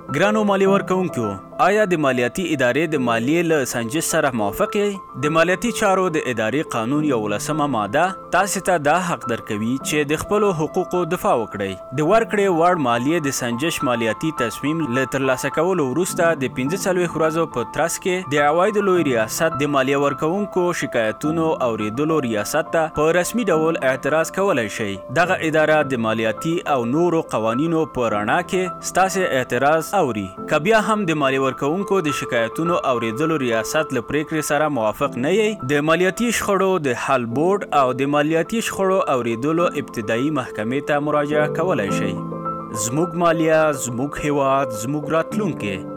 ګرانو مالیې ورکوونکو، آیا د مالیاتي ادارې د مالیې له سنجش سره موافق یې؟ د مالیاتي چارو د ادارې قانون 11مه ماده تاسې ته دا حق درکوي چې د خپلو حقوقو دفاع وکړئ. د ورکړې وړ مالیې د سنجش مالیاتي تصمیم له ترلاسه کولو وروسته د 45 ورځو په ترڅ کې د عوایدو لوی ریاست د مالیې ورکوونکو شکایتونو اوریدلو ریاست ته په رسمي ډول اعتراض کولی شئ. دغه اداره د مالیاتي او نورو قوانینو په رڼا کې ستاسې اعتراض اوري. که بیا هم د مالیې ورکوونکو د شکایتونو اوریدلو ریاست له پریکړې سره موافق نه یې، د مالیاتي شخړو د حل بورډ او د مالیاتي شخړو اوریدلو ابتدایي محکمې ته مراجعه کولی شئ. زموږ مالیه، زموږ هیواد، زموږ راتلونکی.